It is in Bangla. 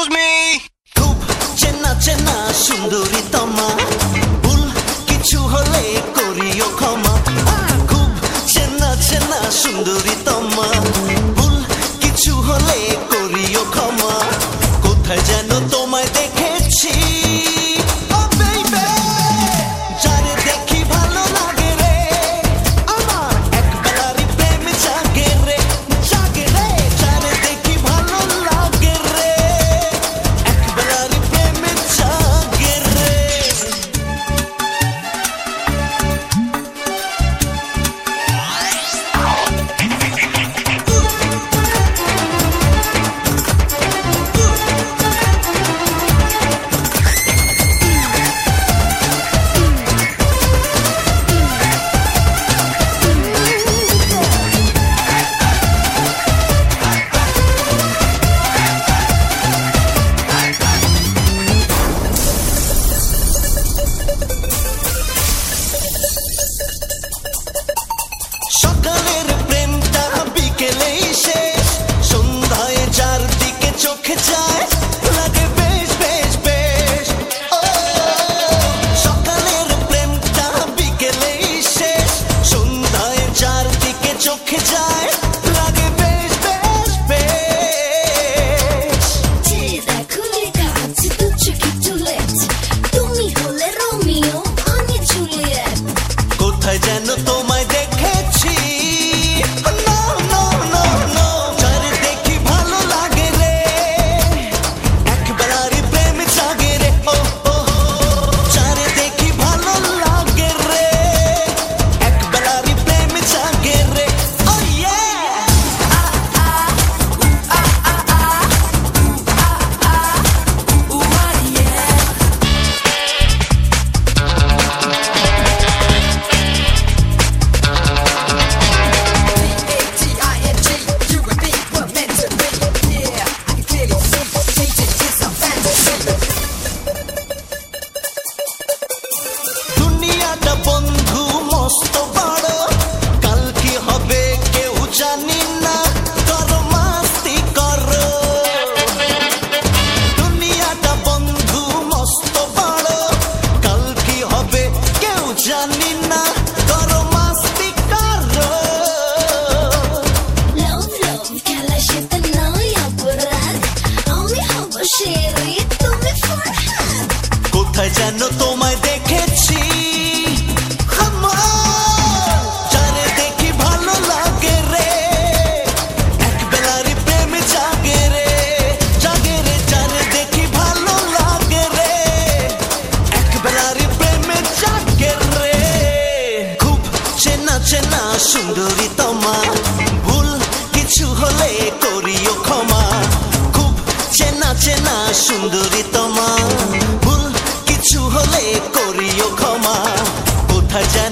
me. খুব চেনা চেনা সুন্দরী তমা ভুল কিছু হলে করিও ক্ষমা খুব চেনা চেনা সুন্দরী তমা ভুল কিছু হলে করিও ক্ষমা কোথায় যেন তোমায় দেখেছি সকালের প্রেমটা বিকেলেই শেষ সন্ধ্যায় চারদিকে চোখে যায় লাগে বেশ বেশ বেশ সকালের প্রেমটা বিকেলেই শেষ সন্ধ্যায় চারদিকে চোখে যায় লাগে বেশ বেশ বেশ খুলে কাছে দু চোখে চুলেট তুমি হলে রোমিও আমি জুলিয়েট কোথায় যেন তোমায় দেখেছি বন্ধু মস্ত বড় কাল কি হবে কেউ জানি না করো মাস্তি করো দুনিয়াটা বন্ধু মস্ত বড় কাল কি হবে কেউ জানি না করো মাস্তি করো লভ লভ খেলা সেটা নয় অপরাধ আমি হব শেরি তুমি ফরহাদ কোথায় যেন তোমায় দেখেছি চেনা সুন্দরী তমা ভুল কিছু হলে করিও ক্ষমা খুব চেনা চেনা সুন্দরী তমা ভুল কিছু হলে করিও ক্ষমা কোথায়